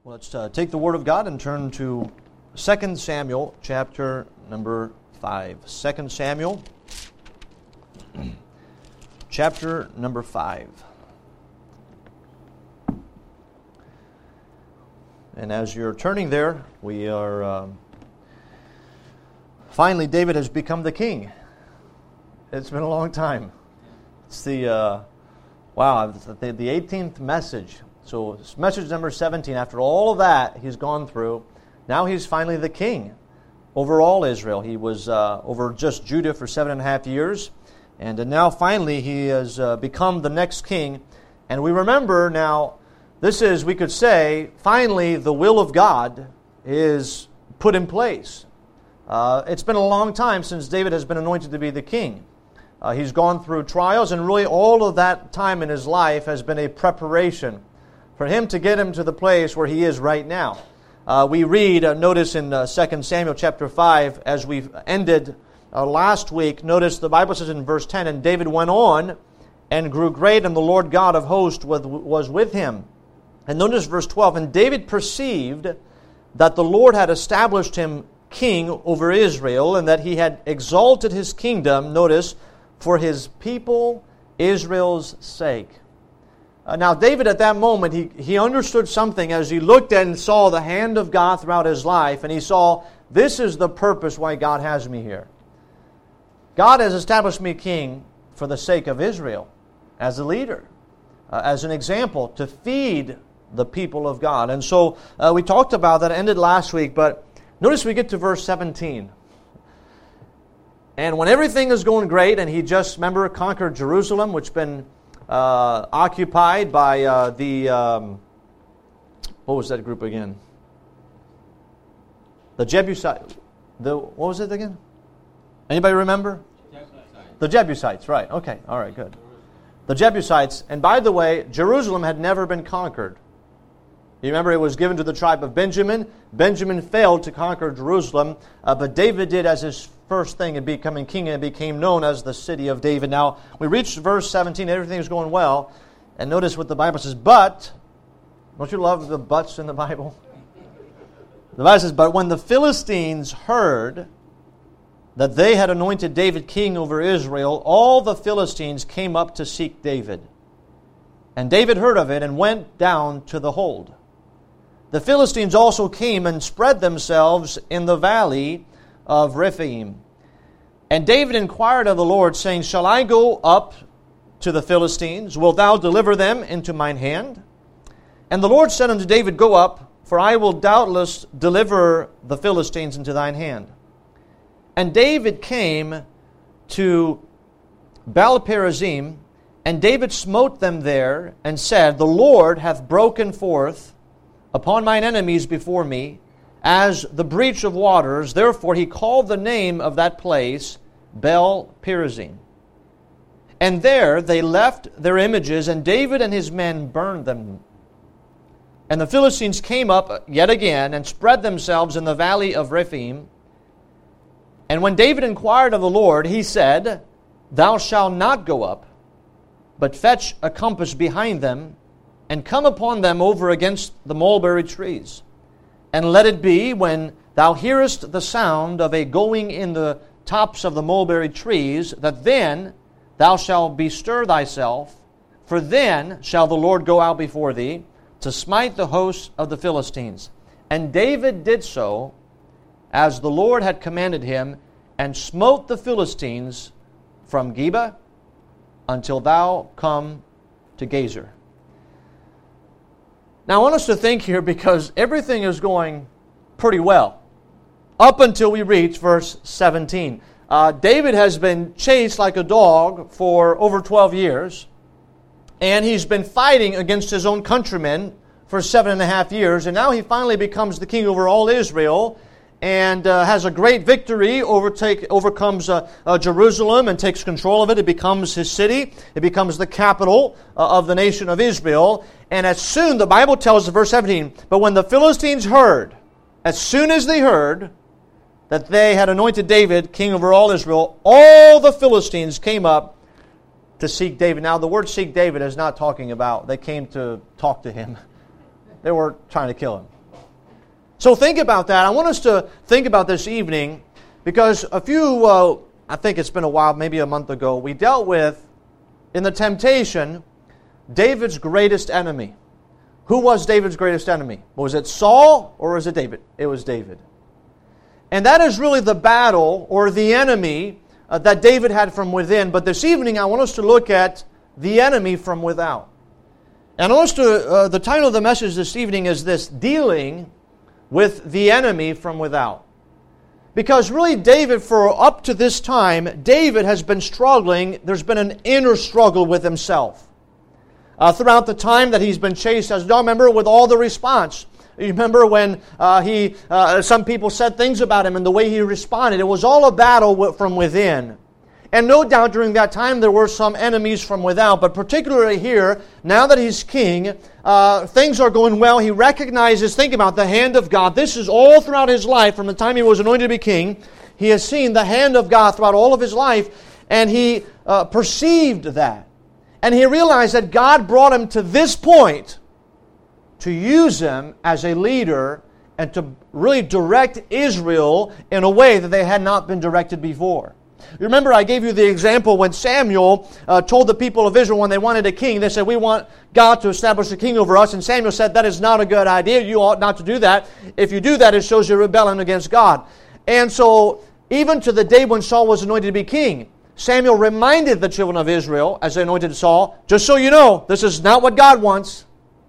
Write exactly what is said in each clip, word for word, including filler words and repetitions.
Well, let's uh, take the Word of God and turn to Second Samuel chapter number five. Second Samuel chapter number five. And as you're turning there, we are... Um, finally, David has become the king. It's been a long time. It's the... Uh, wow, the, the eighteenth message. So message number seventeen, after all of that he's gone through, now he's finally the king over all Israel. He was uh, over just Judah for seven and a half years, and uh, now finally he has uh, become the next king. And we remember now, this is, we could say, finally the will of God is put in place. Uh, it's been a long time since David has been anointed to be the king. Uh, he's gone through trials, and really all of that time in his life has been a preparation for him to get him to the place where he is right now. Uh, we read, uh, notice in uh, Second Samuel chapter five, as we ended uh, last week, notice the Bible says in verse ten, "And David went on and grew great, and the Lord God of hosts was with him." And notice verse twelve, "And David perceived that the Lord had established him king over Israel, and that he had exalted his kingdom," notice, "for his people Israel's sake." Uh, now, David at that moment, he, he understood something as he looked at and saw the hand of God throughout his life, and he saw, this is the purpose why God has me here. God has established me king for the sake of Israel, as a leader, uh, as an example, to feed the people of God. And so uh, we talked about that, ended last week, but notice we get to verse seventeen. And when everything is going great, and he just, remember, conquered Jerusalem, which had been uh, occupied by uh, the, um, what was that group again? The Jebusites. The, what was it again? Anybody remember? Jebusites. The Jebusites, right. Okay, all right, good. The Jebusites. And by the way, Jerusalem had never been conquered. You remember it was given to the tribe of Benjamin. Benjamin failed to conquer Jerusalem, uh, but David did as his first thing in becoming king, and it became known as the city of David. Now, we reached verse seventeen, everything is going well, and notice what the Bible says, but, don't you love the buts in the Bible? The Bible says, "But when the Philistines heard that they had anointed David king over Israel, all the Philistines came up to seek David. And David heard of it and went down to the hold. The Philistines also came and spread themselves in the valley of Rephaim. And David inquired of the Lord, saying, Shall I go up to the Philistines? Wilt thou deliver them into mine hand? And the Lord said unto David, Go up, for I will doubtless deliver the Philistines into thine hand. And David came to Baal-perazim, and David smote them there, and said, The Lord hath broken forth upon mine enemies before me, as the breach of waters. Therefore he called the name of that place Baal-perazim. And there they left their images, and David and his men burned them. And the Philistines came up yet again, and spread themselves in the valley of Rephaim. And when David inquired of the Lord, he said, Thou shalt not go up, but fetch a compass behind them, and come upon them over against the mulberry trees. And let it be, when thou hearest the sound of a going in the tops of the mulberry trees, that then thou shalt bestir thyself, for then shall the Lord go out before thee, to smite the hosts of the Philistines. And David did so, as the Lord had commanded him, and smote the Philistines from Geba until thou come to Gazer. Now I want us to think here, because everything is going pretty well up until we reach verse seventeen. Uh, David has been chased like a dog for over twelve years, and he's been fighting against his own countrymen for seven and a half years, and now he finally becomes the king over all Israel, and uh, has a great victory, overtake, overcomes uh, uh, Jerusalem and takes control of it. It becomes his city. It becomes the capital uh, of the nation of Israel. And as soon, the Bible tells us, verse seventeen, but when the Philistines heard, as soon as they heard that they had anointed David king over all Israel, all the Philistines came up to seek David. Now, the word seek David is not talking about they came to talk to him. They were trying to kill him. So think about that. I want us to think about this evening because a few, uh, I think it's been a while, maybe a month ago, we dealt with, in the temptation, David's greatest enemy. Who was David's greatest enemy? Was it Saul or was it David? It was David. And that is really the battle or the enemy uh, that David had from within. But this evening I want us to look at the enemy from without. And I want us to, uh, the title of the message this evening is this, Dealing with the Enemy from Without. Because really David, for up to this time, David has been struggling. There's been an inner struggle with himself. Uh, throughout the time that he's been chased, as you remember, with all the response. You remember when uh, he, uh, some people said things about him and the way he responded. It was all a battle from within. And no doubt during that time there were some enemies from without. But particularly here, now that he's king, uh, things are going well. He recognizes, think about the hand of God. This is all throughout his life. From the time he was anointed to be king, he has seen the hand of God throughout all of his life. And he uh, perceived that. And he realized that God brought him to this point to use him as a leader and to really direct Israel in a way that they had not been directed before. Remember, I gave you the example when Samuel uh, told the people of Israel when they wanted a king, they said, we want God to establish a king over us. And Samuel said, that is not a good idea. You ought not to do that. If you do that, it shows you're rebelling against God. And so, even to the day when Saul was anointed to be king, Samuel reminded the children of Israel, as they anointed Saul, just so you know, this is not what God wants.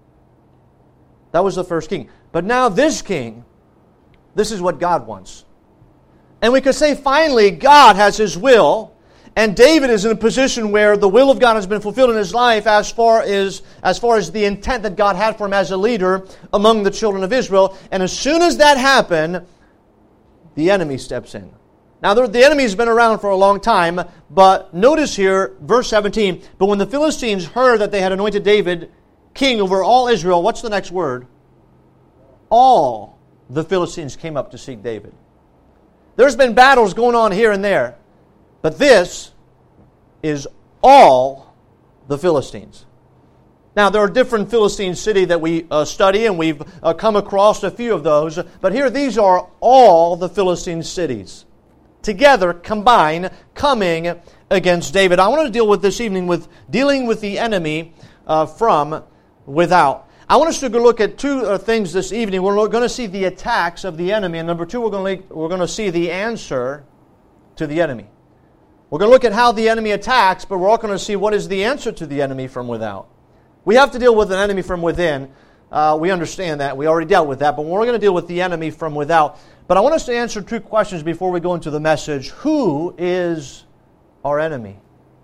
That was the first king. But now this king, this is what God wants. And we could say, finally, God has His will, and David is in a position where the will of God has been fulfilled in his life as far as, as far as the intent that God had for him as a leader among the children of Israel. And as soon as that happened, the enemy steps in. Now, the enemy has been around for a long time, but notice here, verse seventeen, but when the Philistines heard that they had anointed David king over all Israel, what's the next word? All the Philistines came up to seek David. There's been battles going on here and there, but this is all the Philistines. Now, there are different Philistine cities that we uh, study, and we've uh, come across a few of those, but here these are all the Philistine cities. Together, combined, coming against David. I want to deal with this evening with dealing with the enemy uh, from without. I want us to go look at two uh, things this evening. We're going to see the attacks of the enemy, and number two, we're going to we're going to see the answer to the enemy. We're going to look at how the enemy attacks, but we're also going to see what is the answer to the enemy from without. We have to deal with an enemy from within. Uh, we understand that. We already dealt with that, but we're going to deal with the enemy from without. But I want us to answer two questions before we go into the message. Who is our enemy?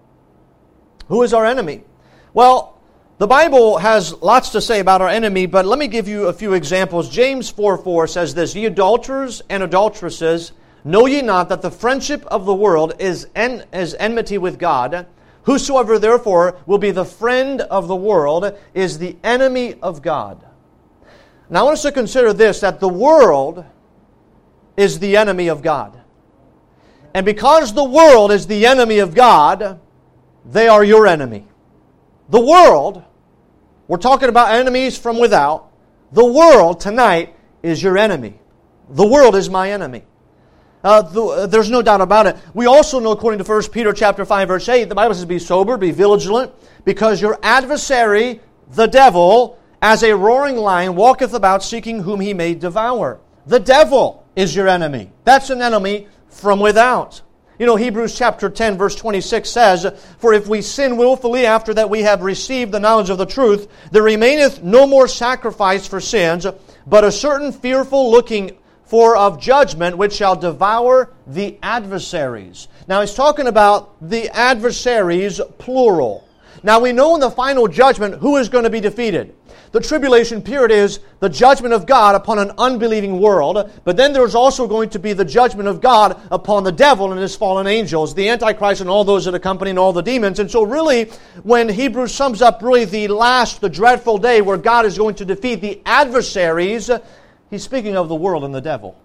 Who is our enemy? Well, the Bible has lots to say about our enemy, but let me give you a few examples. James four four says this, Ye adulterers and adulteresses, know ye not that the friendship of the world is, en- is enmity with God? Whosoever therefore will be the friend of the world is the enemy of God. Now I want us to consider this, that the world is the enemy of God. And because the world is the enemy of God, they are your enemy. The world, we're talking about enemies from without. The world tonight is your enemy. The world is my enemy. Uh, the, uh, there's no doubt about it. We also know, according to First Peter chapter five, verse eight, the Bible says, be sober, be vigilant, because your adversary, the devil, as a roaring lion, walketh about seeking whom he may devour. The devil is your enemy. That's an enemy from without. You know, Hebrews chapter ten, verse twenty-six says, For if we sin willfully after that we have received the knowledge of the truth, there remaineth no more sacrifice for sins, but a certain fearful looking for of judgment which shall devour the adversaries. Now he's talking about the adversaries, plural. Now we know in the final judgment who is going to be defeated. The tribulation period is the judgment of God upon an unbelieving world, but then there's also going to be the judgment of God upon the devil and his fallen angels, the Antichrist and all those that accompany and all the demons. And so really, when Hebrews sums up really the last, the dreadful day where God is going to defeat the adversaries, he's speaking of the world and the devil.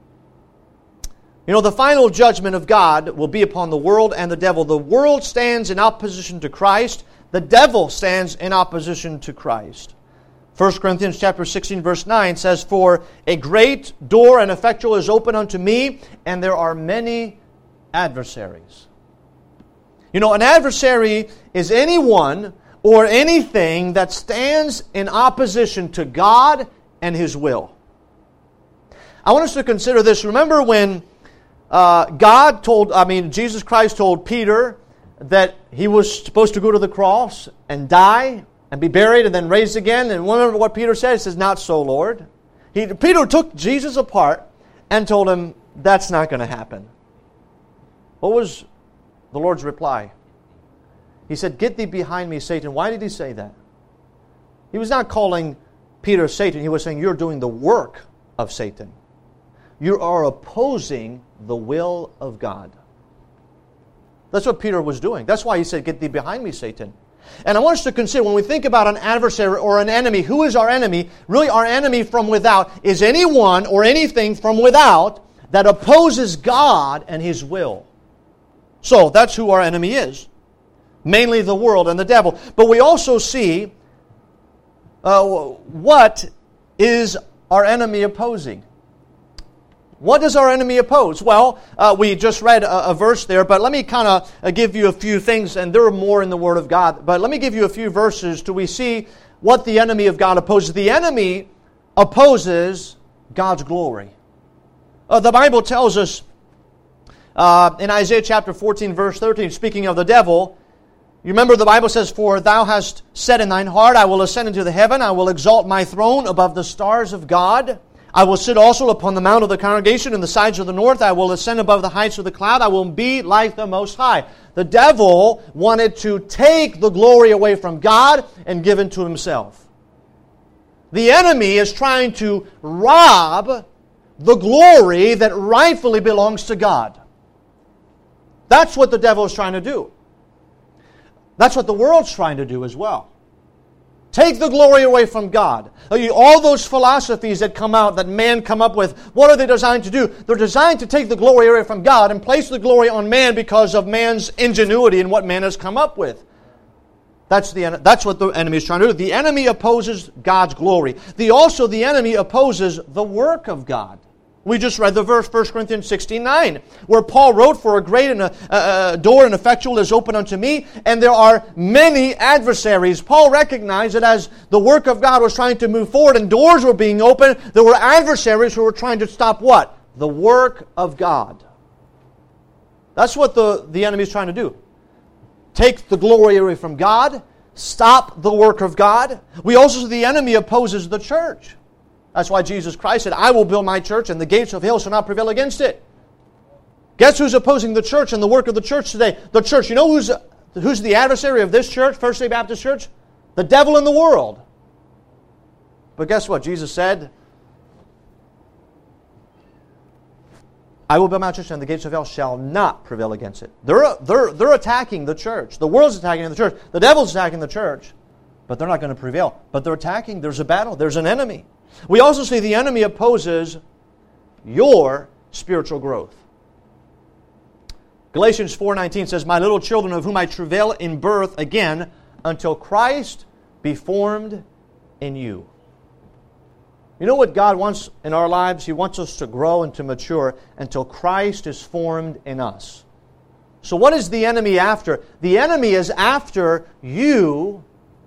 You know, the final judgment of God will be upon the world and the devil. The world stands in opposition to Christ. The devil stands in opposition to Christ. First Corinthians chapter sixteen, verse nine says, "For a great door and effectual is open unto me, and there are many adversaries." You know, an adversary is anyone or anything that stands in opposition to God and His will. I want us to consider this. Remember when uh, God told, I mean, Jesus Christ told Peter that he was supposed to go to the cross and die and be buried and then raised again. And remember what Peter said? He says, "Not so, Lord." He, Peter took Jesus apart and told him, that's not going to happen. What was the Lord's reply? He said, "Get thee behind me, Satan." Why did he say that? He was not calling Peter Satan. He was saying, you're doing the work of Satan. You are opposing the will of God. That's what Peter was doing. That's why he said, "Get thee behind me, Satan." And I want us to consider, when we think about an adversary or an enemy, who is our enemy? Really, our enemy from without is anyone or anything from without that opposes God and His will. So, that's who our enemy is. Mainly the world and the devil. But we also see uh, what is our enemy opposing. What does our enemy oppose? Well, uh, we just read a, a verse there, but let me kind of uh, give you a few things, and there are more in the Word of God. But let me give you a few verses till we see what the enemy of God opposes. The enemy opposes God's glory. Uh, the Bible tells us uh, in Isaiah chapter fourteen, verse thirteen, speaking of the devil, you remember the Bible says, "For thou hast said in thine heart, I will ascend into the heaven, I will exalt my throne above the stars of God. I will sit also upon the mount of the congregation in the sides of the north. I will ascend above the heights of the cloud. I will be like the Most High." The devil wanted to take the glory away from God and give it to himself. The enemy is trying to rob the glory that rightfully belongs to God. That's what the devil is trying to do. That's what the world's trying to do as well. Take the glory away from God. All those philosophies that come out, that man come up with, what are they designed to do? They're designed to take the glory away from God and place the glory on man because of man's ingenuity and what man has come up with. That's the that's what the enemy is trying to do. The enemy opposes God's glory. The also the enemy opposes the work of God. We just read the verse, First Corinthians sixteen nine, where Paul wrote, "For a great and a, a, a door and effectual is open unto me, and there are many adversaries." Paul recognized that as the work of God was trying to move forward and doors were being opened, there were adversaries who were trying to stop what? The work of God. That's what the, the enemy is trying to do. Take the glory away from God, stop the work of God. We also see the enemy opposes the church. That's why Jesus Christ said, "I will build my church, and the gates of hell shall not prevail against it." Guess who's opposing the church and the work of the church today? The church. You know who's, who's the adversary of this church, First Day Baptist Church? The devil in the world. But guess what? Jesus said, "I will build my church, and the gates of hell shall not prevail against it." They're, they're, they're attacking the church. The world's attacking the church. The devil's attacking the church. But they're not going to prevail. But they're attacking. There's a battle. There's an enemy. We also see the enemy opposes your spiritual growth. Galatians four nineteen says, "My little children, of whom I travail in birth again, until Christ be formed in you." You know what God wants in our lives? He wants us to grow and to mature until Christ is formed in us. So what is the enemy after? The enemy is after you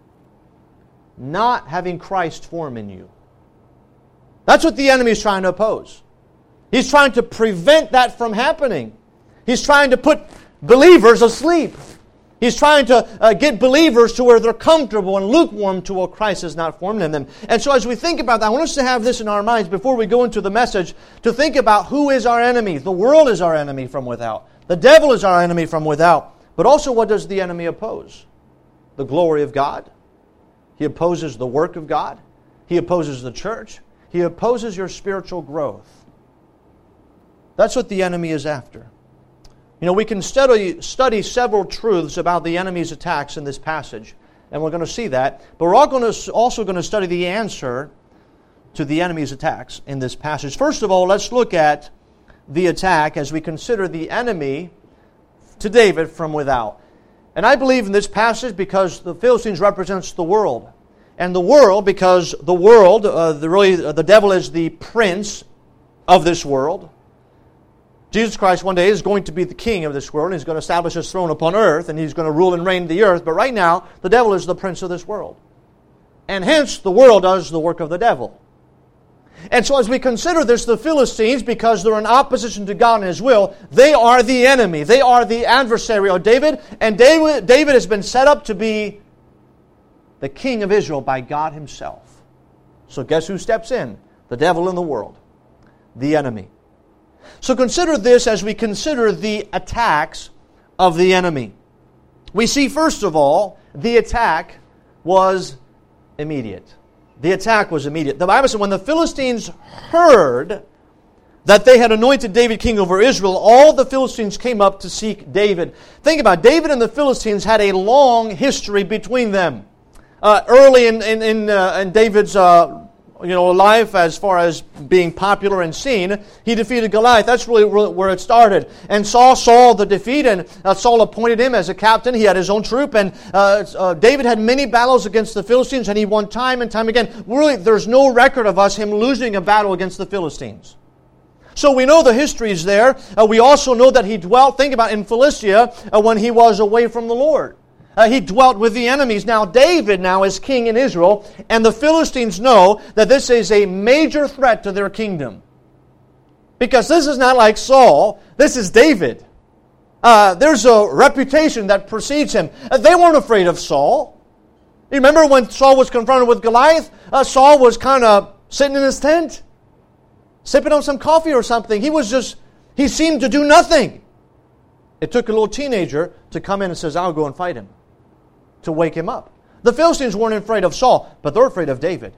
not having Christ form in you. That's what the enemy is trying to oppose. He's trying to prevent that from happening. He's trying to put believers asleep. He's trying to uh, get believers to where they're comfortable and lukewarm to where Christ is not formed in them. And so as we think about that, I want us to have this in our minds before we go into the message, to think about who is our enemy. The world is our enemy from without. The devil is our enemy from without. But also, what does the enemy oppose? The glory of God. He opposes the work of God. He opposes the church. He opposes your spiritual growth. That's what the enemy is after. You know, we can study, study several truths about the enemy's attacks in this passage, and we're going to see that. But we're all going to, also going to study the answer to the enemy's attacks in this passage. First of all, let's look at the attack as we consider the enemy to David from without. And I believe in this passage, because the Philistines represents the world. And the world, because the world, uh, the, really, uh, the devil is the prince of this world. Jesus Christ one day is going to be the king of this world, and He's going to establish His throne upon earth, and He's going to rule and reign the earth. But right now, the devil is the prince of this world. And hence, the world does the work of the devil. And so as we consider this, the Philistines, because they're in opposition to God and His will, they are the enemy. They are the adversary of David. And David, David has been set up to be the king of Israel by God Himself. So guess who steps in? The devil in the world. The enemy. So consider this as we consider the attacks of the enemy. We see, first of all, the attack was immediate. The attack was immediate. The Bible said when the Philistines heard that they had anointed David king over Israel, all the Philistines came up to seek David. Think about it. David and the Philistines had a long history between them. Uh, early in, in, in, uh, in David's uh, you know, life, as far as being popular and seen, he defeated Goliath. That's really where it started. And Saul saw the defeat, and uh, Saul appointed him as a captain. He had his own troop, and uh, uh, David had many battles against the Philistines, and he won time and time again. Really, there's no record of us him losing a battle against the Philistines. So we know the history is there. Uh, we also know that he dwelt, think about, in Philistia uh, when he was away from the Lord. Uh, he dwelt with the enemies. Now David now is king in Israel, and the Philistines know that this is a major threat to their kingdom. Because this is not like Saul, this is David. Uh, there's a reputation that precedes him. Uh, they weren't afraid of Saul. You remember when Saul was confronted with Goliath? Uh, Saul was kind of sitting in his tent, sipping on some coffee or something. He was just, he seemed to do nothing. It took a little teenager to come in and says, I'll go and fight him, to wake him up. The Philistines weren't afraid of Saul, but they're afraid of David.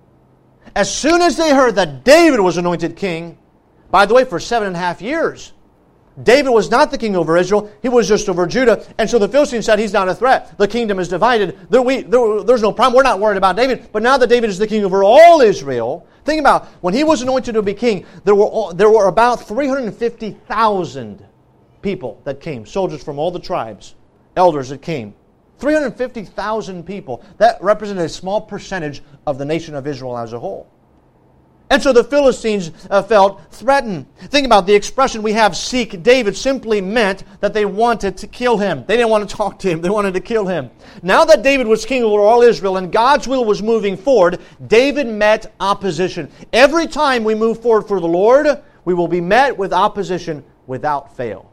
As soon as they heard that David was anointed king, by the way, for seven and a half years, David was not the king over Israel, he was just over Judah, and so the Philistines said, he's not a threat. The kingdom is divided. There, we, there, there's no problem. We're not worried about David. But now that David is the king over all Israel, think about, when he was anointed to be king, there were, there were about three hundred fifty thousand people that came, soldiers from all the tribes, elders that came. three hundred fifty thousand people. That represented a small percentage of the nation of Israel as a whole. And so the Philistines uh, felt threatened. Think about the expression we have, seek David, simply meant that they wanted to kill him. They didn't want to talk to him. They wanted to kill him. Now that David was king over all Israel and God's will was moving forward, David met opposition. Every time we move forward for the Lord, we will be met with opposition without fail.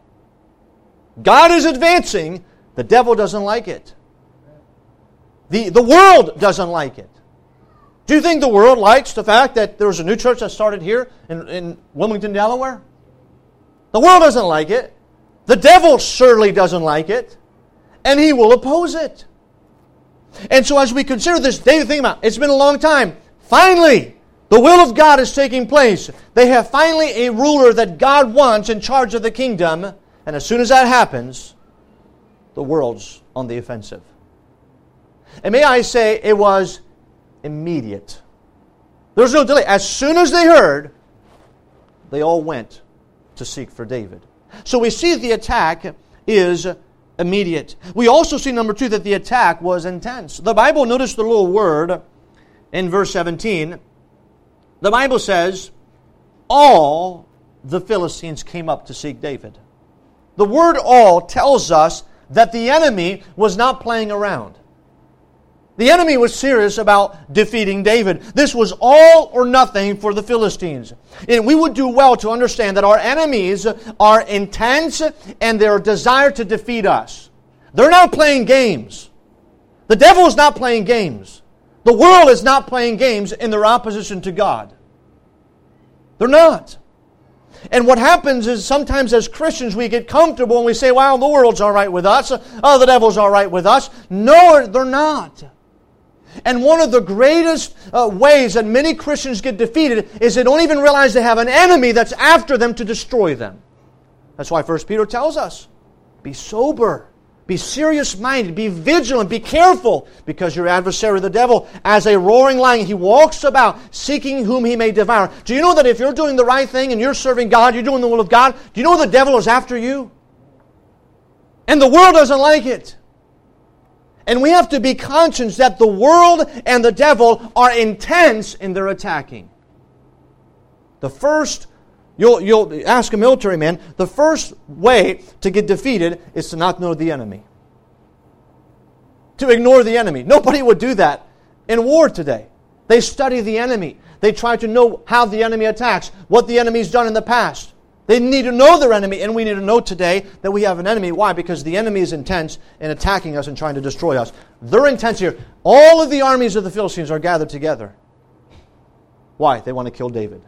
God is advancing. The devil doesn't like it. The, the world doesn't like it. Do you think the world likes the fact that there was a new church that started here in, in Wilmington, Delaware? The world doesn't like it. The devil surely doesn't like it. And he will oppose it. And so as we consider this, David, think about it. It's been a long time. Finally, the will of God is taking place. They have finally a ruler that God wants in charge of the kingdom. And as soon as that happens, the world's on the offensive. And may I say, it was immediate. There was no delay. As soon as they heard, they all went to seek for David. So we see the attack is immediate. We also see, number two, that the attack was intense. The Bible, notice the little word in verse seventeen. The Bible says, all the Philistines came up to seek David. The word all tells us that the enemy was not playing around. The enemy was serious about defeating David. This was all or nothing for the Philistines. And we would do well to understand that our enemies are intense and their desire to defeat us. They're not playing games. The devil is not playing games. The world is not playing games in their opposition to God. They're not. And what happens is sometimes as Christians we get comfortable and we say, well, the world's all right with us. Oh, the devil's all right with us. No, they're not. And one of the greatest uh, ways that many Christians get defeated is they don't even realize they have an enemy that's after them to destroy them. That's why First Peter tells us, be sober, be serious-minded, be vigilant, be careful, because your adversary, the devil, as a roaring lion, he walks about seeking whom he may devour. Do you know that if you're doing the right thing and you're serving God, you're doing the will of God, do you know the devil is after you? And the world doesn't like it. And we have to be conscious that the world and the devil are intense in their attacking. The first, you'll, you'll ask a military man, the first way to get defeated is to not know the enemy. To ignore the enemy. Nobody would do that in war today. They study the enemy. They try to know how the enemy attacks, what the enemy's done in the past. They need to know their enemy, and we need to know today that we have an enemy. Why? Because the enemy is intense in attacking us and trying to destroy us. They're intense here. All of the armies of the Philistines are gathered together. Why? They want to kill David.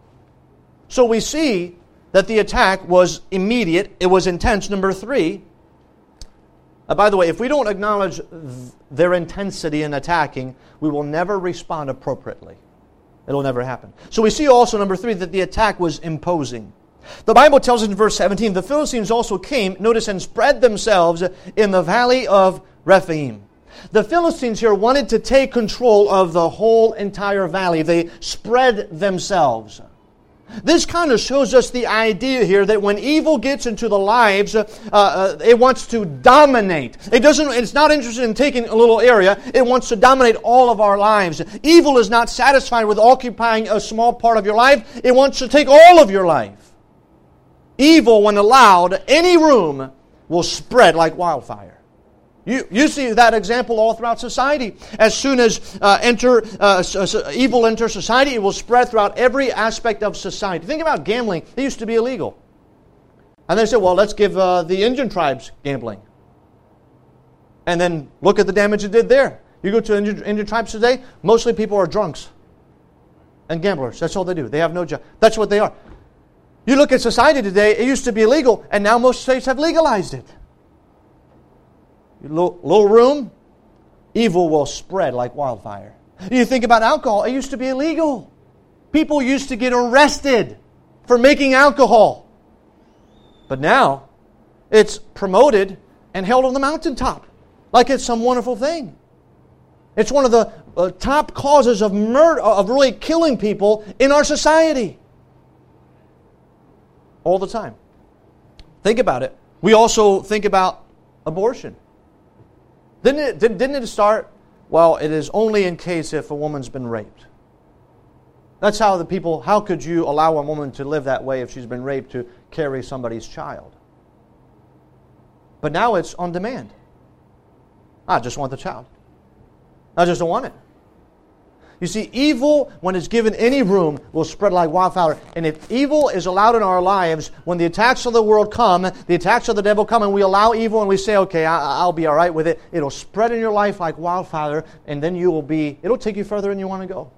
So we see that the attack was immediate. It was intense. Number three, uh, by the way, if we don't acknowledge th- their intensity in attacking, we will never respond appropriately. It'll never happen. So we see also, number three, that the attack was imposing. The Bible tells us in verse seventeen, the Philistines also came, notice, and spread themselves in the valley of Rephaim. The Philistines here wanted to take control of the whole entire valley. They spread themselves. This kind of shows us the idea here that when evil gets into the lives, uh, uh, it wants to dominate. It doesn't. It's not interested in taking a little area. It wants to dominate all of our lives. Evil is not satisfied with occupying a small part of your life. It wants to take all of your life. Evil, when allowed any room, will spread like wildfire. You, you see that example all throughout society. As soon as uh, enter uh, evil enters society, it will spread throughout every aspect of society. Think about gambling. It used to be illegal. And they said, well, let's give uh, the Indian tribes gambling. And then look at the damage it did there. You go to Indian, Indian tribes today, mostly people are drunks and gamblers. That's all they do. They have no job. That's what they are. You look at society today, it used to be illegal, and now most states have legalized it. Little, little room, evil will spread like wildfire. You think about alcohol, it used to be illegal. People used to get arrested for making alcohol. But now, it's promoted and held on the mountaintop like it's some wonderful thing. It's one of the uh, top causes of murder, of really killing people in our society. All the time. Think about it. We also think about abortion. Didn't it, didn't it start, well, it is only in case if a woman's been raped. That's how the people, how could you allow a woman to live that way if she's been raped to carry somebody's child? But now it's on demand. I just want the child. I just don't want it. You see, evil, when it's given any room, will spread like wildfire. And if evil is allowed in our lives, when the attacks of the world come, the attacks of the devil come, and we allow evil and we say, okay, I'll be all right with it, it'll spread in your life like wildfire, and then you will be, it'll take you further than you want to go.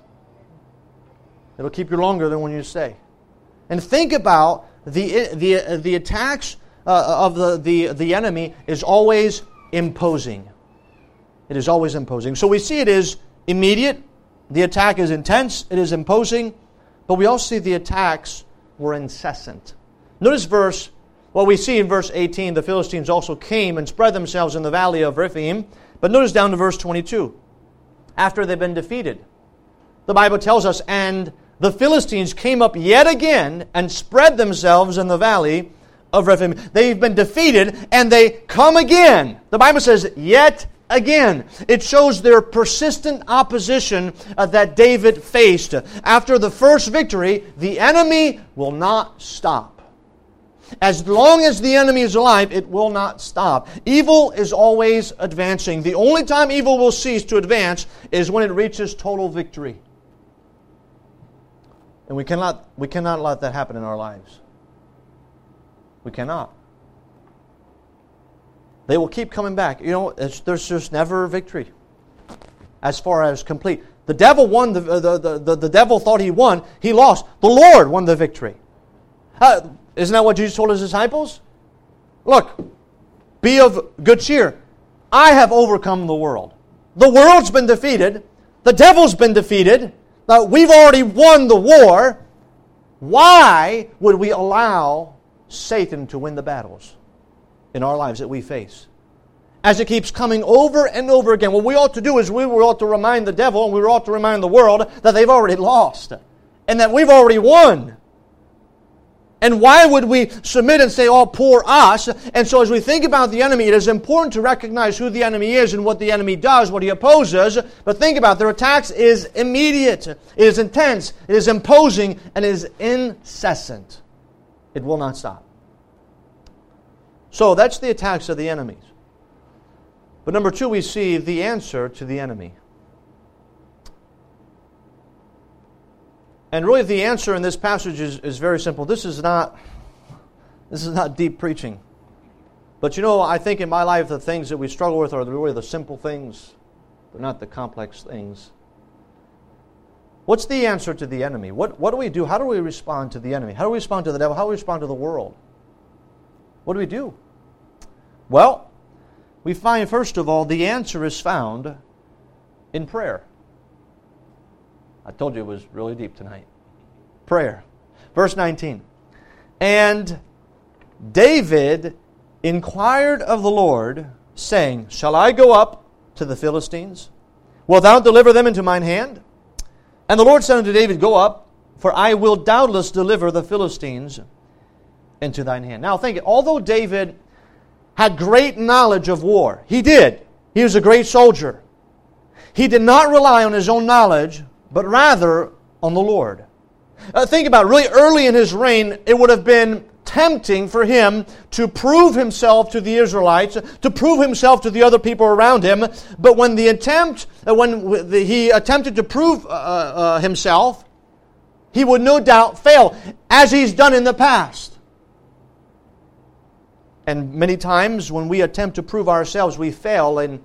It'll keep you longer than when you stay. And think about the the the attacks uh, of the, the, the enemy is always imposing. It is always imposing. So we see it is immediate. The attack is intense, it is imposing, but we also see the attacks were incessant. Notice verse, what we see in verse eighteen, the Philistines also came and spread themselves in the valley of Rephaim. But notice down to verse twenty-two. After they've been defeated, the Bible tells us, and the Philistines came up yet again and spread themselves in the valley of Rephaim. They've been defeated and they come again. The Bible says, yet again. It shows their persistent opposition uh, that David faced. After the first victory, the enemy will not stop. As long as the enemy is alive, it will not stop. Evil is always advancing. The only time evil will cease to advance is when it reaches total victory. And we cannot, we cannot let that happen in our lives. We cannot. They will keep coming back. You know, it's, there's just never victory as far as complete. The devil won. The, the, the, the, the devil thought he won. He lost. The Lord won the victory. Uh, isn't that what Jesus told His disciples? Look, be of good cheer. I have overcome the world. The world's been defeated. The devil's been defeated. Uh, we've already won the war. Why would we allow Satan to win the battles in our lives that we face? As it keeps coming over and over again, what we ought to do is we ought to remind the devil and we ought to remind the world that they've already lost and that we've already won. And why would we submit and say, oh, poor us? And so as we think about the enemy, it is important to recognize who the enemy is and what the enemy does, what he opposes. But think about it, their attacks is immediate, it is intense, it is imposing, and it is incessant. It will not stop. So that's the attacks of the enemies. But number two, we see the answer to the enemy. And really the answer in this passage is, is very simple. This is not this is not deep preaching. But you know, I think in my life the things that we struggle with are really the simple things. They're not the complex things. What's the answer to the enemy? What, what do we do? How do we respond to the enemy? How do we respond to the devil? How do we respond to the world? What do we do? Well, we find, first of all, the answer is found in prayer. I told you it was really deep tonight. Prayer. Verse nineteen. And David inquired of the Lord, saying, shall I go up to the Philistines? Wilt thou deliver them into mine hand? And the Lord said unto David, go up, for I will doubtless deliver the Philistines into thine hand. Now think, although David had great knowledge of war, he did. He was a great soldier. He did not rely on his own knowledge, but rather on the Lord. Uh, think about it. Really early in his reign, it would have been tempting for him to prove himself to the Israelites, to prove himself to the other people around him. But when the attempt, uh, when the, he attempted to prove uh, uh, himself, he would no doubt fail, as he's done in the past. And many times when we attempt to prove ourselves, we fail in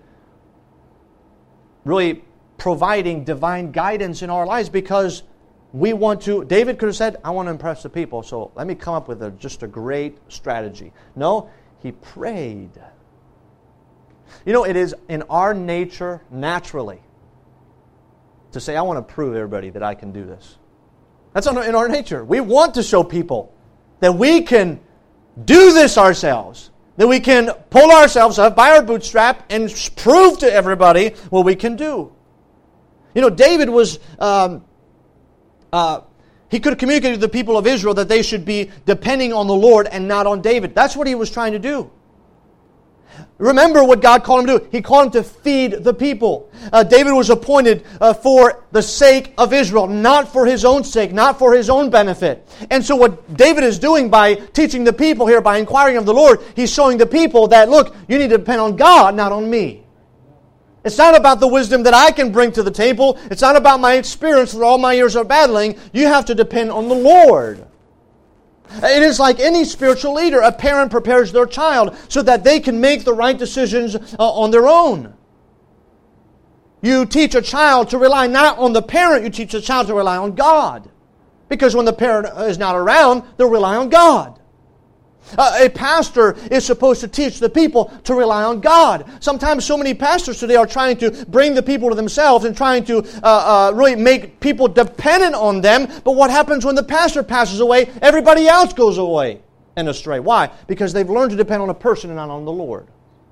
really providing divine guidance in our lives because we want to. David could have said, I want to impress the people, so let me come up with a, just a great strategy. No, he prayed. You know, it is in our nature, naturally, to say, I want to prove everybody that I can do this. That's in our nature. We want to show people that we can do this ourselves, that we can pull ourselves up by our bootstrap and prove to everybody what we can do. You know, David was, um, uh, he could have communicated to the people of Israel that they should be depending on the Lord and not on David. That's what he was trying to do. Remember what God called him to do. He called him to feed the people. Uh, David was appointed uh, for the sake of Israel, not for his own sake, not for his own benefit. And so what David is doing by teaching the people here, by inquiring of the Lord, he's showing the people that, look, you need to depend on God, not on me. It's not about the wisdom that I can bring to the table. It's not about my experience through all my years of battling. You have to depend on the Lord. It is like any spiritual leader. A parent prepares their child so that they can make the right decisions uh, on their own. You teach a child to rely not on the parent, you teach a child to rely on God. Because when the parent is not around, they'll rely on God. Uh, a pastor is supposed to teach the people to rely on God. Sometimes so many pastors today are trying to bring the people to themselves and trying to uh, uh, really make people dependent on them. But what happens when the pastor passes away? Everybody else goes away and astray. Why? Because they've learned to depend on a person and not on the Lord.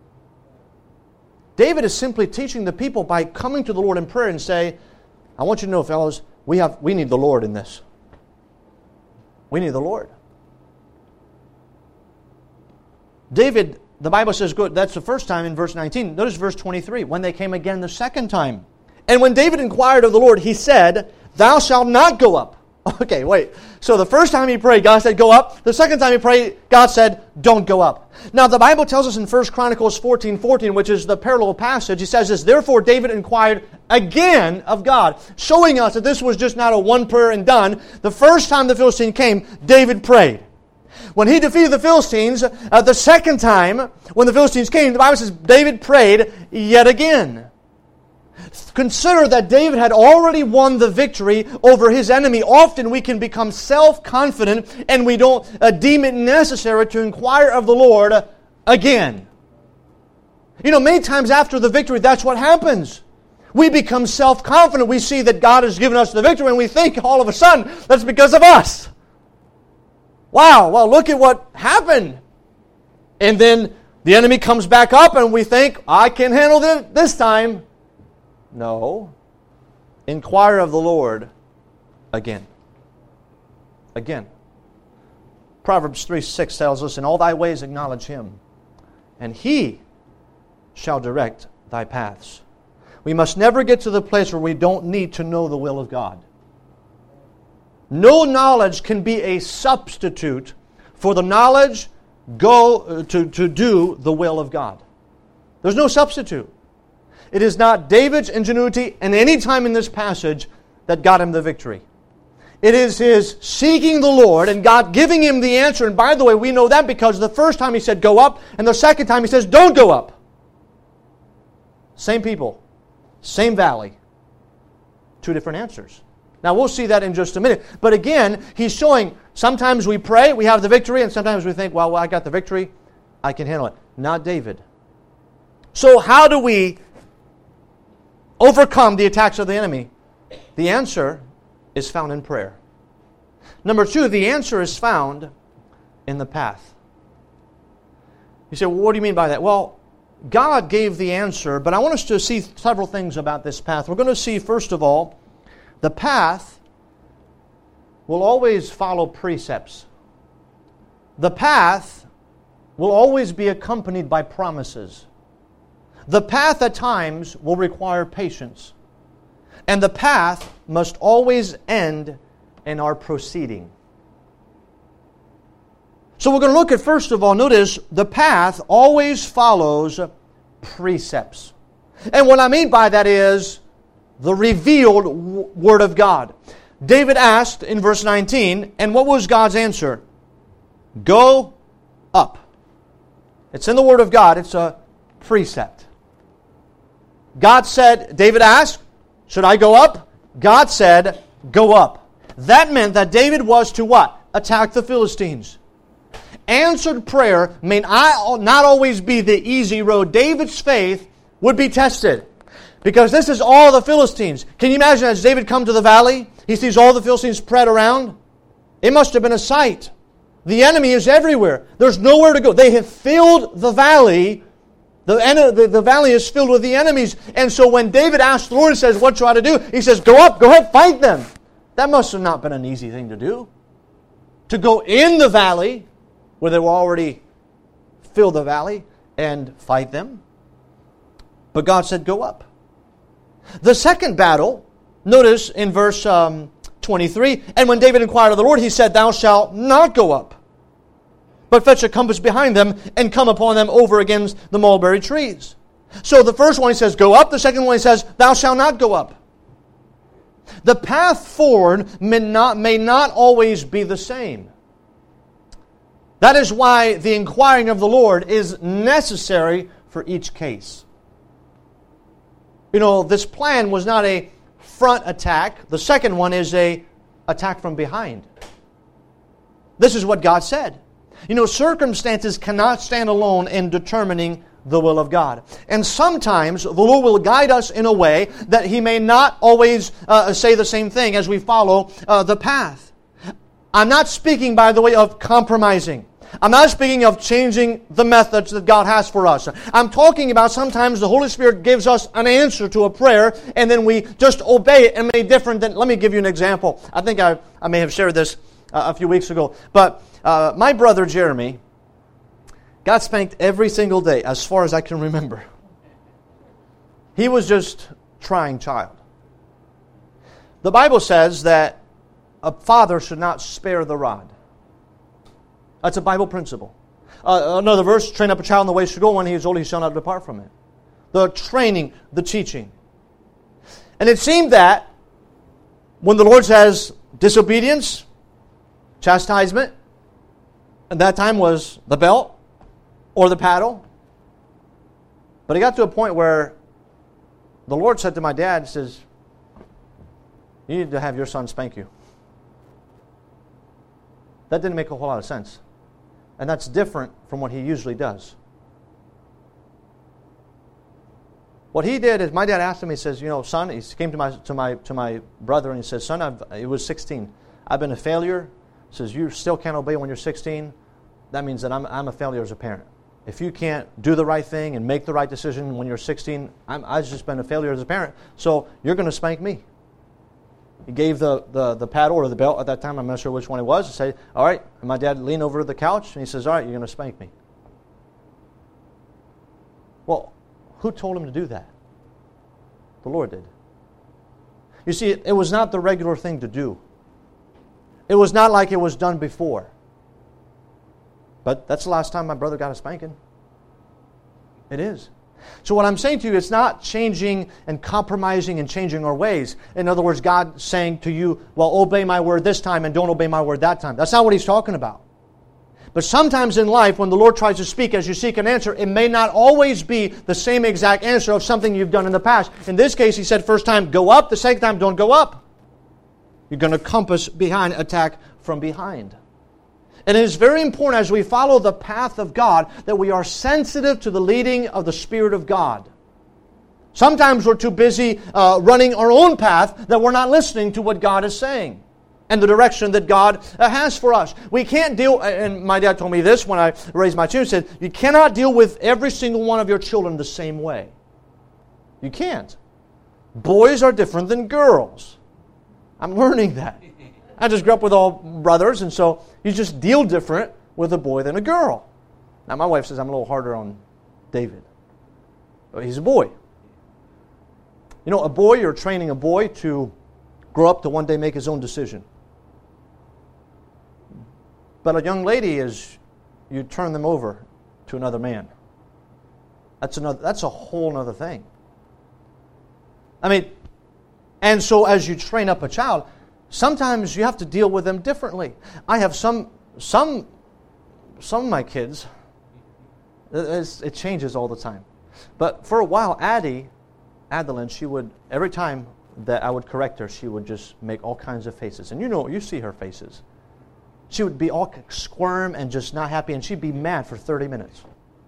David is simply teaching the people by coming to the Lord in prayer and say, I want you to know, fellows, we have we need the Lord in this. We need the Lord. David, the Bible says, good, that's the first time in verse nineteen. Notice verse twenty-three, when they came again the second time. And when David inquired of the Lord, he said, thou shalt not go up. Okay, wait. So the first time he prayed, God said, go up. The second time he prayed, God said, don't go up. Now the Bible tells us in First Chronicles fourteen fourteen, which is the parallel passage, it says this, therefore David inquired again of God, showing us that this was just not a one prayer and done. The first time the Philistine came, David prayed. When he defeated the Philistines, uh, the second time, when the Philistines came, the Bible says David prayed yet again. Consider that David had already won the victory over his enemy. Often we can become self-confident and we don't uh, deem it necessary to inquire of the Lord again. You know, many times after the victory, that's what happens. We become self-confident. We see that God has given us the victory and we think all of a sudden that's because of us. Wow, well, look at what happened. And then the enemy comes back up and we think, I can handle it this time. No. Inquire of the Lord again. Again. Proverbs three six tells us, in all thy ways acknowledge Him, and He shall direct thy paths. We must never get to the place where we don't need to know the will of God. No knowledge can be a substitute for the knowledge go to, to do the will of God. There's no substitute. It is not David's ingenuity at any time in this passage that got him the victory. It is his seeking the Lord and God giving him the answer. And by the way, we know that because the first time he said go up, and the second time he says don't go up. Same people, same valley, two different answers. Now we'll see that in just a minute. But again, he's showing sometimes we pray, we have the victory, and sometimes we think, well, well, I got the victory, I can handle it. Not David. So how do we overcome the attacks of the enemy? The answer is found in prayer. Number two, the answer is found in the path. You say, well, what do you mean by that? Well, God gave the answer, but I want us to see several things about this path. We're going to see, first of all, the path will always follow precepts. The path will always be accompanied by promises. The path at times will require patience. And the path must always end in our proceeding. So we're going to look at, first of all, notice the path always follows precepts. And what I mean by that is the revealed w- Word of God. David asked in verse nineteen, and what was God's answer? Go up. It's in the Word of God. It's a precept. God said, David asked, should I go up? God said, go up. That meant that David was to what? Attack the Philistines. Answered prayer may not always be the easy road. David's faith would be tested. Because this is all the Philistines. Can you imagine as David come to the valley, he sees all the Philistines spread around? It must have been a sight. The enemy is everywhere. There's nowhere to go. They have filled the valley. The, the, the valley is filled with the enemies. And so when David asks the Lord and says, what should I do? He says, go up, go ahead, fight them. That must have not been an easy thing to do. To go in the valley, where they were already filled the valley, and fight them. But God said, go up. The second battle, notice in verse um, twenty-three, and when David inquired of the Lord, he said, thou shalt not go up, but fetch a compass behind them, and come upon them over against the mulberry trees. So the first one he says, go up. The second one he says, thou shalt not go up. The path forward may not, may not always be the same. That is why the inquiring of the Lord is necessary for each case. You know, this plan was not a front attack. The second one is a attack from behind. This is what God said. You know, circumstances cannot stand alone in determining the will of God. And sometimes the Lord will guide us in a way that He may not always uh, say the same thing as we follow uh, the path. I'm not speaking, by the way, of compromising. I'm not speaking of changing the methods that God has for us. I'm talking about sometimes the Holy Spirit gives us an answer to a prayer and then we just obey it and make different than... Let me give you an example. I think I, I may have shared this uh, a few weeks ago. But uh, my brother Jeremy got spanked every single day as far as I can remember. He was just a trying child. The Bible says that a father should not spare the rod. That's a Bible principle. Uh, another verse, train up a child in the way he should go. When he is old, he shall not depart from it. The training, the teaching. And it seemed that when the Lord says disobedience, chastisement, and that time was the belt or the paddle. But it got to a point where the Lord said to my dad, He says, you need to have your son spank you. That didn't make a whole lot of sense. And that's different from what he usually does. What he did is, my dad asked him, he says, you know, son, he came to my to my to my brother and he says, son, I've it was sixteen. I've been a failure. He says, you still can't obey when you're sixteen. That means that I'm I'm a failure as a parent. If you can't do the right thing and make the right decision when you're sixteen, I'm, I've just been a failure as a parent. So you're going to spank me. He gave the, the, the paddle or the belt at that time. I'm not sure which one it was. He said, all right. And my dad leaned over the couch and he says, all right, you're going to spank me. Well, who told him to do that? The Lord did. You see, it, it was not the regular thing to do. It was not like it was done before. But that's the last time my brother got a spanking. It is. So what I'm saying to you, it's not changing and compromising and changing our ways. In other words, God saying to you, well, obey my word this time and don't obey my word that time. That's not what He's talking about. But sometimes in life, when the Lord tries to speak as you seek an answer, it may not always be the same exact answer of something you've done in the past. In this case, He said, first time, go up. The second time, don't go up. You're going to compass behind, attack from behind. And it is very important as we follow the path of God that we are sensitive to the leading of the Spirit of God. Sometimes we're too busy uh, running our own path that we're not listening to what God is saying and the direction that God uh, has for us. We can't deal, and my dad told me this when I raised my children, he said, you cannot deal with every single one of your children the same way. You can't. Boys are different than girls. I'm learning that. I just grew up with all brothers, and so you just deal different with a boy than a girl. Now, my wife says I'm a little harder on David, but he's a boy. You know, a boy, you're training a boy to grow up to one day make his own decision. But a young lady is, you turn them over to another man. That's another. That's a whole other thing. I mean, and so as you train up a child, sometimes you have to deal with them differently. I have some, some, some of my kids, it's, it changes all the time. But for a while, Addie, Adeline, she would, every time that I would correct her, she would just make all kinds of faces. And you know, you see her faces. She would be all squirm and just not happy, and she'd be mad for thirty minutes.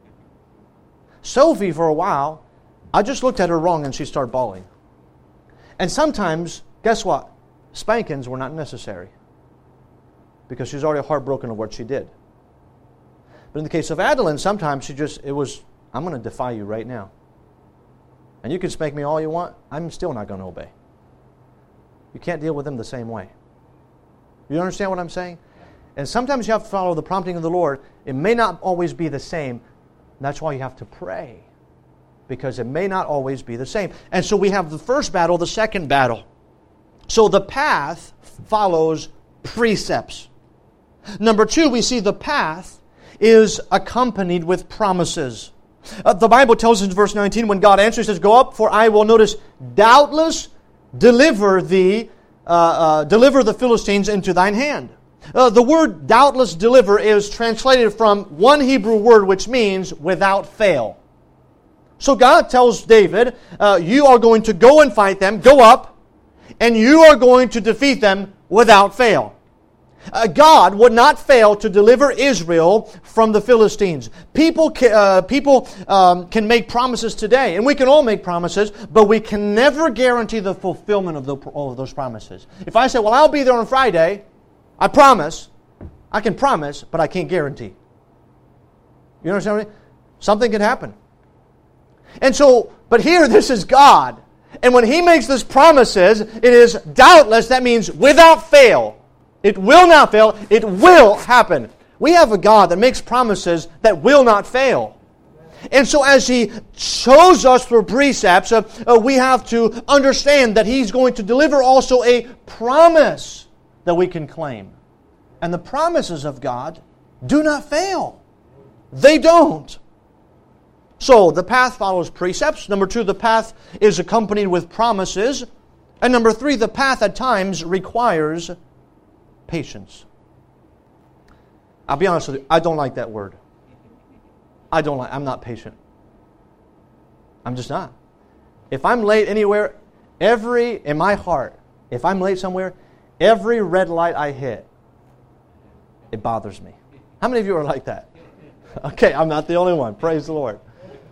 Sophie, for a while, I just looked at her wrong and she started bawling. And sometimes, guess what? Spankings were not necessary because she's already heartbroken of what she did. But in the case of Adeline, sometimes she just, it was, I'm going to defy you right now. And you can spank me all you want, I'm still not going to obey. You can't deal with them the same way. You understand what I'm saying? And sometimes you have to follow the prompting of the Lord. It may not always be the same. That's why you have to pray, because it may not always be the same. And so we have the first battle, the second battle. So the path follows precepts. Number two, we see the path is accompanied with promises. Uh, the Bible tells us in verse nineteen, when God answers, He says, go up, for I will, notice, doubtless deliver thee, uh, uh, deliver the Philistines into thine hand. Uh, the word doubtless deliver is translated from one Hebrew word which means without fail. So God tells David, uh, you are going to go and fight them, go up, and you are going to defeat them without fail. Uh, God would not fail to deliver Israel from the Philistines. People, ca- uh, people um, can make promises today, and we can all make promises, but we can never guarantee the fulfillment of, the, all of those promises. If I say, well, I'll be there on Friday, I promise, I can promise, but I can't guarantee. You understand what I mean? Something can happen. And so, but here this is God. And when He makes these promises, it is doubtless, that means without fail. It will not fail. It will happen. We have a God that makes promises that will not fail. And so as He shows us through precepts, uh, uh, we have to understand that He's going to deliver also a promise that we can claim. And the promises of God do not fail. They don't. So the path follows precepts. Number two, the path is accompanied with promises. And number three, the path at times requires patience. I'll be honest with you, I don't like that word. I don't like, I'm not patient. I'm just not. If I'm late anywhere, every, in my heart, if I'm late somewhere, every red light I hit, it bothers me. How many of you are like that? Okay, I'm not the only one. Praise the Lord.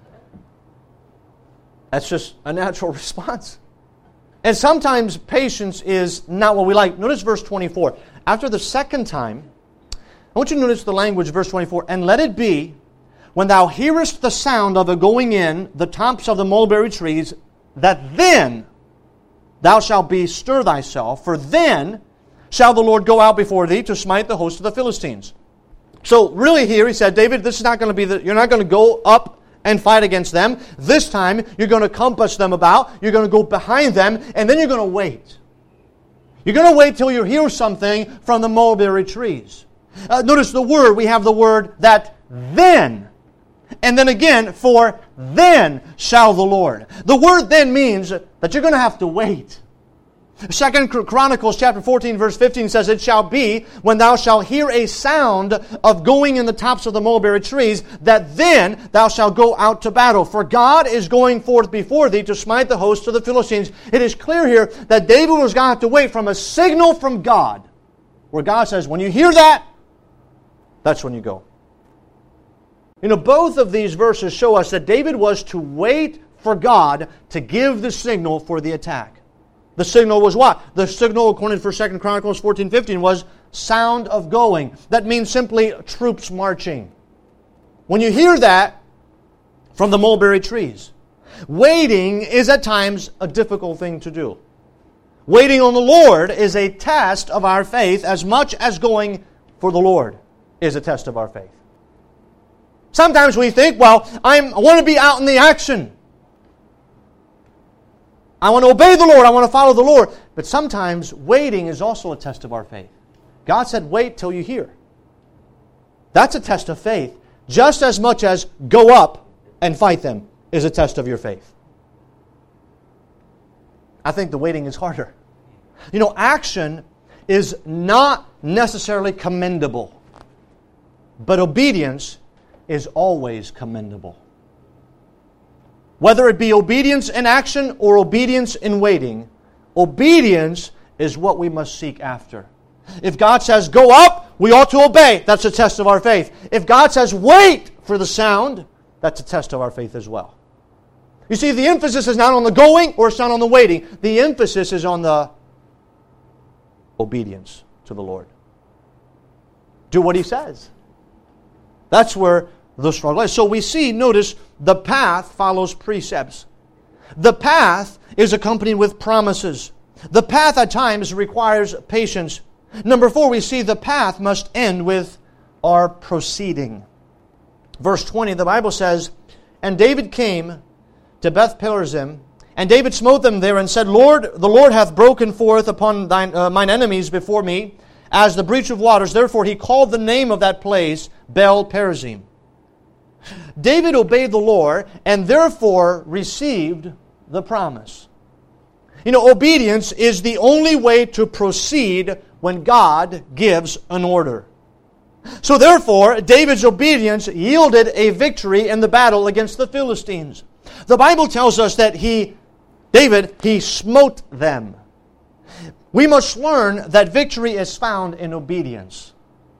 That's just a natural response. And sometimes patience is not what we like. Notice verse twenty-four. After the second time, I want you to notice the language, verse twenty-four. And let it be, when thou hearest the sound of a going in the tops of the mulberry trees, that then thou shalt bestir thyself, for then shall the Lord go out before thee to smite the host of the Philistines. So really here he said, David, this is not going to be the, you're not going to go up and fight against them. This time you're going to compass them about, you're going to go behind them, and then you're going to wait. You're going to wait till you hear something from the mulberry trees. Uh, notice the word, we have the word that then. And then again, for then shall the Lord. The word then means that you're going to have to wait. Second Chronicles chapter fourteen verse fifteen says, it shall be when thou shalt hear a sound of going in the tops of the mulberry trees, that then thou shalt go out to battle. For God is going forth before thee to smite the host of the Philistines. It is clear here that David was going to have to wait from a signal from God, where God says, when you hear that, that's when you go. You know, both of these verses show us that David was to wait for God to give the signal for the attack. The signal was what? The signal, according to Second Chronicles fourteen fifteen, was sound of going. That means simply troops marching. When you hear that from the mulberry trees, waiting is at times a difficult thing to do. Waiting on the Lord is a test of our faith as much as going for the Lord is a test of our faith. Sometimes we think, well, I'm, I want to be out in the action. I want to obey the Lord. I want to follow the Lord. But sometimes waiting is also a test of our faith. God said, wait till you hear. That's a test of faith. Just as much as go up and fight them is a test of your faith. I think the waiting is harder. You know, action is not necessarily commendable. But obedience is always commendable. Whether it be obedience in action or obedience in waiting, obedience is what we must seek after. If God says, go up, we ought to obey. That's a test of our faith. If God says, wait for the sound, that's a test of our faith as well. You see, the emphasis is not on the going or it's not on the waiting. The emphasis is on the obedience to the Lord. Do what He says. That's where the struggle is. So we see, notice, the path follows precepts. The path is accompanied with promises. The path at times requires patience. Number four, we see the path must end with our proceeding. Verse twenty, the Bible says, and David came to Beth Perazim, and David smote them there and said, Lord, the Lord hath broken forth upon thine, uh, mine enemies before me, as the breach of waters. Therefore he called the name of that place Bel Perazim. David obeyed the Lord and therefore received the promise. You know, obedience is the only way to proceed when God gives an order. So therefore, David's obedience yielded a victory in the battle against the Philistines. The Bible tells us that he, David, he smote them. We must learn that victory is found in obedience.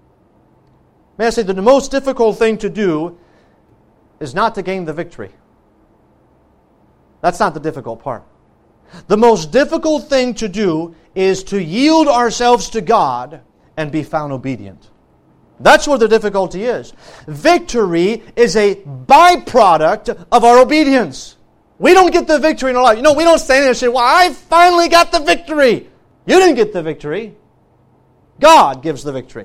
May I say that the most difficult thing to do is not to gain the victory. That's not the difficult part. The most difficult thing to do is to yield ourselves to God and be found obedient. That's where the difficulty is. Victory is a byproduct of our obedience. We don't get the victory in our life. You know, we don't stand there and say, well, I finally got the victory. You didn't get the victory. God gives the victory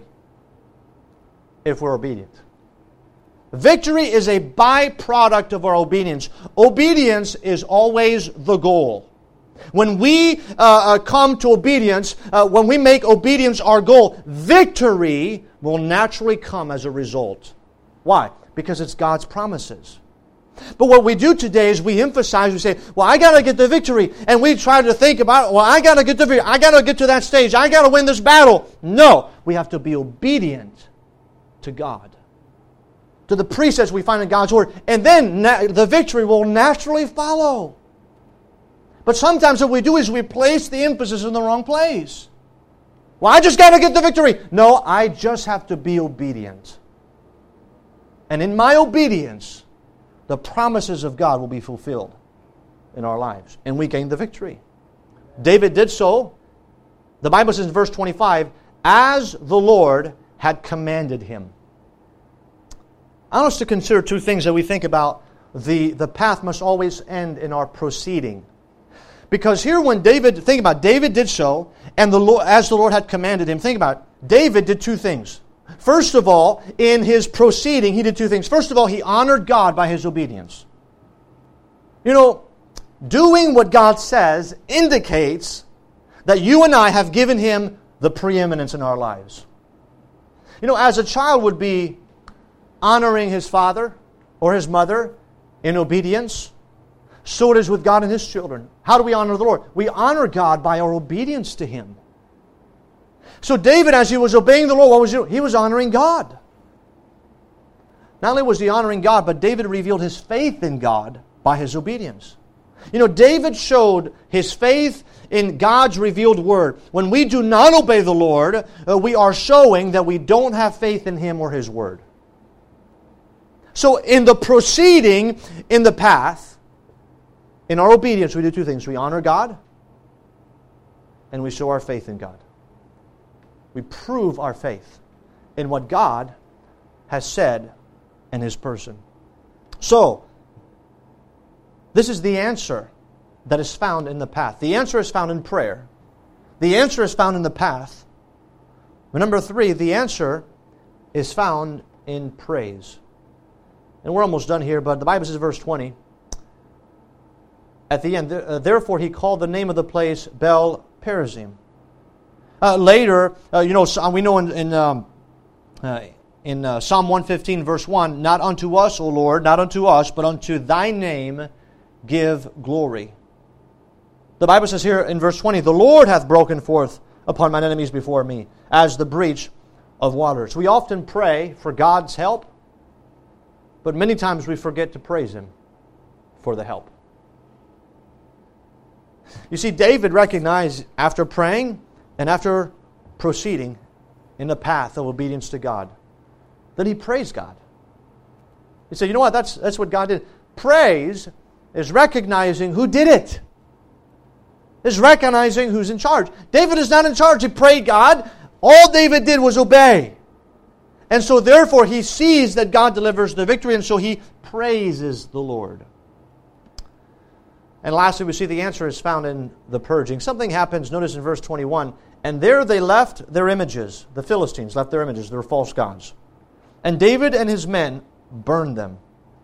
if we're obedient. Victory is a byproduct of our obedience. Obedience is always the goal. When we uh, uh, come to obedience, uh, when we make obedience our goal, victory will naturally come as a result. Why? Because it's God's promises. But what we do today is we emphasize, we say, well, I got to get the victory. And we try to think about, well, I got to get the victory. I got to get to that stage. I got to win this battle. No, we have to be obedient to God, to the precepts we find in God's Word. And then na- the victory will naturally follow. But sometimes what we do is we place the emphasis in the wrong place. Well, I just got to get the victory. No, I just have to be obedient. And in my obedience, the promises of God will be fulfilled in our lives. And we gain the victory. David did so. The Bible says in verse twenty-five, as the Lord had commanded him. I want us to consider two things that we think about. The, the path must always end in our proceeding. Because here when David, think about it, David did so, and the Lord, as the Lord had commanded him. Think about it. David did two things. First of all, in his proceeding, he did two things. First of all, he honored God by his obedience. You know, doing what God says indicates that you and I have given Him the preeminence in our lives. You know, as a child would be honoring his father or his mother in obedience, so it is with God and His children. How do we honor the Lord? We honor God by our obedience to Him. So David, as he was obeying the Lord, what was he doing? He was honoring God. Not only was he honoring God, but David revealed his faith in God by his obedience. You know, David showed his faith in God's revealed Word. When we do not obey the Lord, uh, we are showing that we don't have faith in Him or His Word. So in the proceeding, in the path, in our obedience, we do two things. We honor God, and we show our faith in God. We prove our faith in what God has said in His person. So, this is the answer that is found in the path. The answer is found in prayer. The answer is found in the path. Number three, the answer is found in praise. And we're almost done here, but the Bible says, verse twenty, at the end, therefore he called the name of the place Bel Perazim. Uh, later, uh, you know, we know in in, um, uh, in uh, Psalm one fifteen, verse one, not unto us, O Lord, not unto us, but unto Thy name give glory. The Bible says here in verse twenty, the Lord hath broken forth upon mine enemies before me, as the breach of waters. We often pray for God's help, but many times we forget to praise Him for the help. You see, David recognized after praying and after proceeding in the path of obedience to God, that he praised God. He said, you know what, that's, that's what God did. Praise is recognizing who did it. Is recognizing who's in charge. David is not in charge. He prayed God. All David did was obey. And so therefore he sees that God delivers the victory, and so he praises the Lord. And lastly, we see the answer is found in the purging. Something happens, notice in verse twenty-one, and there they left their images. The Philistines left their images, their false gods. And David and his men burned them.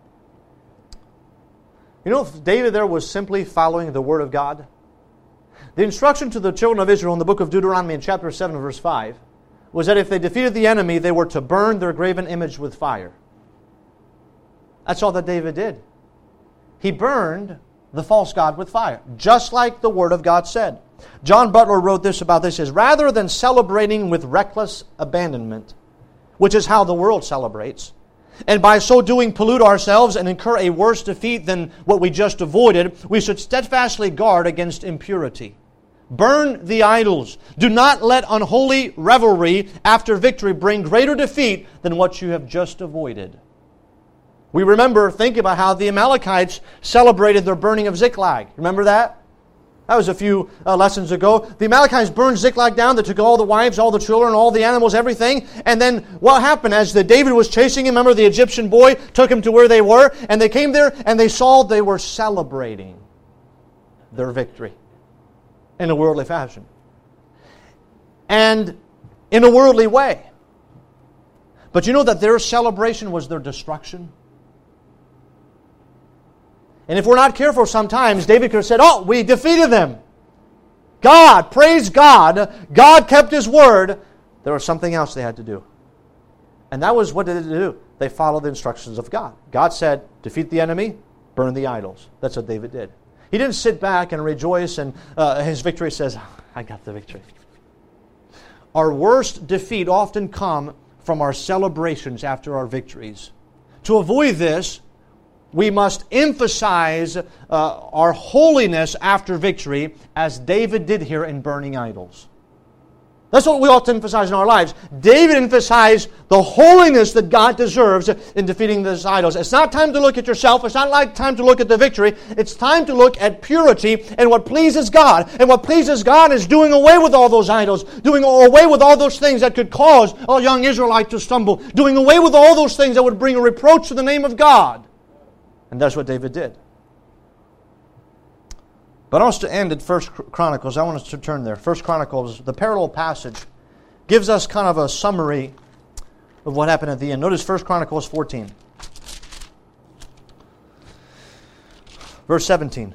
You know, if David there was simply following the Word of God. The instruction to the children of Israel in the book of Deuteronomy in chapter seven, verse five, was that if they defeated the enemy, they were to burn their graven image with fire. That's all that David did. He burned the false god with fire, just like the Word of God said. John Butler wrote this about this, is rather than celebrating with reckless abandonment, which is how the world celebrates, and by so doing pollute ourselves and incur a worse defeat than what we just avoided, we should steadfastly guard against impurity. Burn the idols. Do not let unholy revelry after victory bring greater defeat than what you have just avoided. We remember, think about how the Amalekites celebrated their burning of Ziklag. Remember that? That was a few uh, lessons ago. The Amalekites burned Ziklag down. They took all the wives, all the children, all the animals, everything. And then what happened? As the David was chasing him, remember the Egyptian boy took him to where they were. And they came there and they saw they were celebrating their victory in a worldly fashion. And in a worldly way. But you know that their celebration was their destruction? And if we're not careful sometimes, David could have said, oh, we defeated them. God, praise God. God kept His word. There was something else they had to do. And that was what they did do. They followed the instructions of God. God said, defeat the enemy, burn the idols. That's what David did. He didn't sit back and rejoice and uh, his victory says, I got the victory. Our worst defeat often come from our celebrations after our victories. To avoid this, we must emphasize uh, our holiness after victory, as David did here in burning idols. That's what we ought to emphasize in our lives. David emphasized the holiness that God deserves in defeating these idols. It's not time to look at yourself. It's not like time to look at the victory. It's time to look at purity and what pleases God. And what pleases God is doing away with all those idols, doing away with all those things that could cause a young Israelite to stumble, doing away with all those things that would bring a reproach to the name of God. And that's what David did. But I want us to end at First Chronicles. I want us to turn there. First Chronicles, the parallel passage, gives us kind of a summary of what happened at the end. Notice First Chronicles fourteen. Verse seventeen.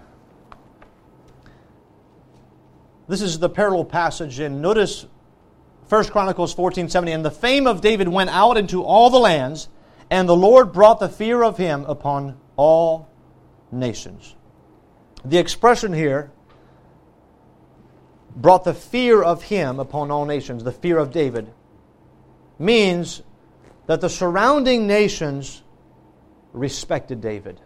This is the parallel passage, and notice First Chronicles fourteen seventeen. And the fame of David went out into all the lands, and the Lord brought the fear of him upon all nations. The expression here, brought the fear of him upon all nations, the fear of David, means that the surrounding nations respected David.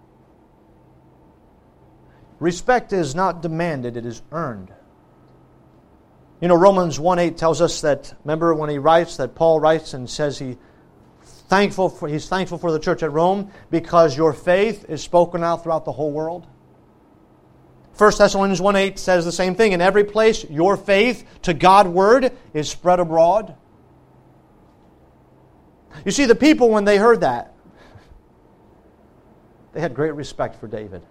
Respect is not demanded, it is earned. You know, Romans one eight tells us that, remember when he writes, that Paul writes and says he thankful for, he's thankful for the church at Rome because your faith is spoken out throughout the whole world. First Thessalonians one eight says the same thing. In every place, your faith to God's word is spread abroad. You see, the people, when they heard that, they had great respect for David.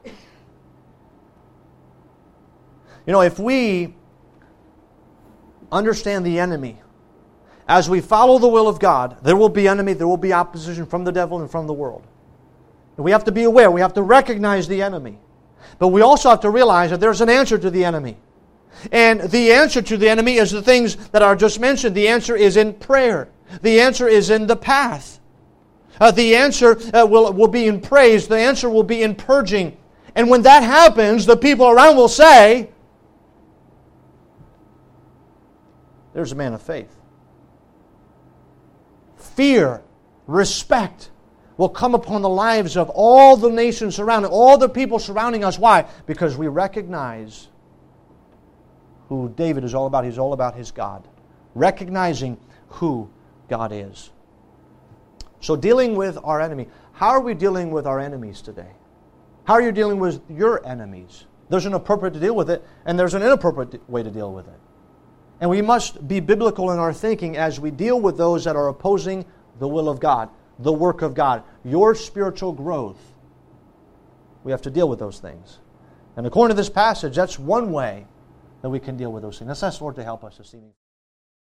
You know, if we understand the enemy, as we follow the will of God, there will be enemy, there will be opposition from the devil and from the world. And we have to be aware, we have to recognize the enemy. But we also have to realize that there's an answer to the enemy. And the answer to the enemy is the things that are just mentioned. The answer is in prayer. The answer is in the path. Uh, the answer uh, will, will be in praise. The answer will be in purging. And when that happens, the people around will say, there's a man of faith. Fear, respect will come upon the lives of all the nations surrounding, all the people surrounding us. Why? Because we recognize who David is all about. He's all about his God. Recognizing who God is. So dealing with our enemy. How are we dealing with our enemies today? How are you dealing with your enemies? There's an appropriate to deal with it, and there's an inappropriate way to deal with it. And we must be biblical in our thinking as we deal with those that are opposing the will of God, the work of God, your spiritual growth. We have to deal with those things. And according to this passage, that's one way that we can deal with those things. Let's ask the Lord to help us this evening.